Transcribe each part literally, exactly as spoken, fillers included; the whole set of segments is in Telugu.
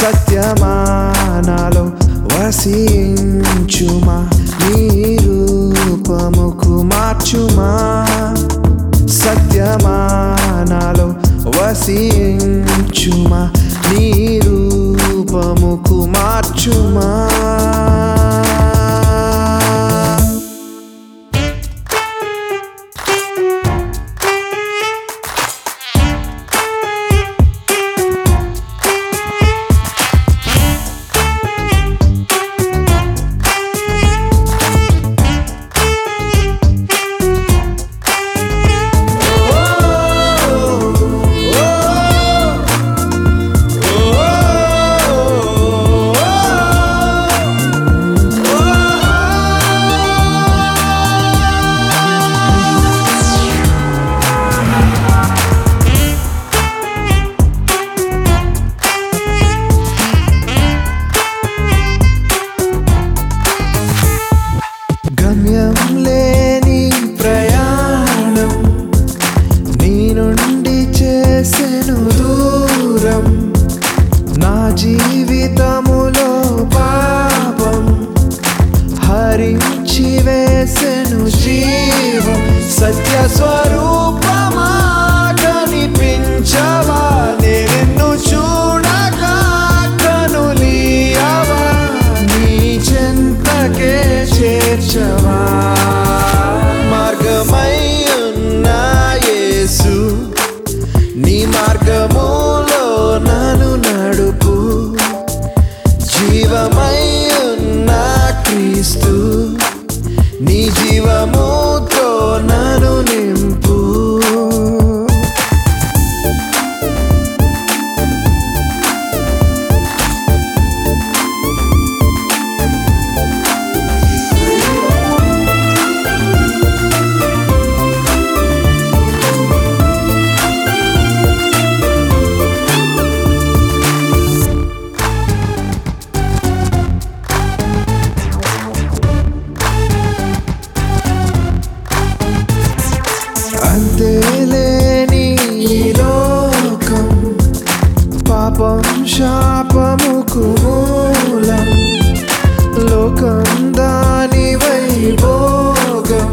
సత్యమానాలో వసించుమా, నీ రూపముకు మార్చుమా. సత్యమానాలో వసించుమా, నీ రూపముకు మార్చుమా. గమ్యం లేని ప్రయాణం నీ నుండి చేసెను దూరం, నా జీవితములో పాపం హరించి వేసెను జీవం. సత్య స్వరూపమా కనిపించవా, నిన్ను చూడగా కనులీయవా, నీ చెంతకే చేర్చవా. మార్గమై ఉన్న యేసు, నీ మార్గములో నన్ను నడుపు. జీవమై ఉన్న క్రీస్తు, నీ జీవముతో నన్ను నింపు. అంతేలేని ఈ లోకం పాపం శాపముకు మూలం, లోకం దాని వైభోగం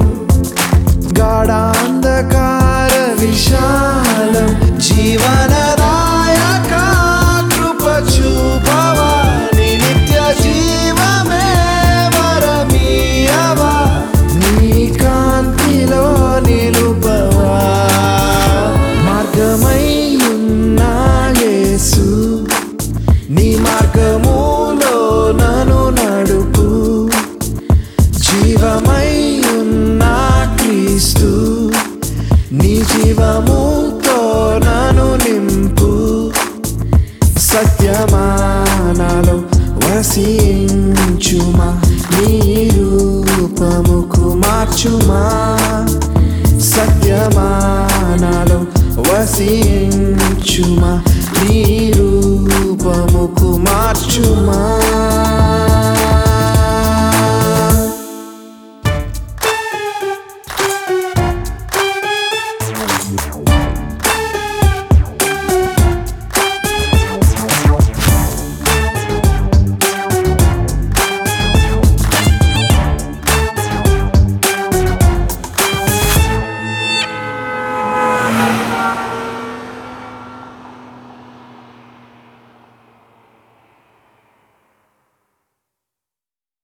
గాఢాంధకార విశాలం. జీవనదాయక కృప చూపవా, నీ నిత్య జీవమే వరమీయవా, నీ కాంతిలో నిలుపవా. మార్గమై ఉన్న యేసు, నీ మార్గములో నన్ను నడుపు. జీవమై ఉన్న క్రీస్తు, నీ జీవముతో నన్ను నింపు. సత్యమానాలో వసించుమా, నీ రూపముకు మార్చుమా. సత్యమానాలో వసించుమా, నీ రూపముకు మార్చుమా.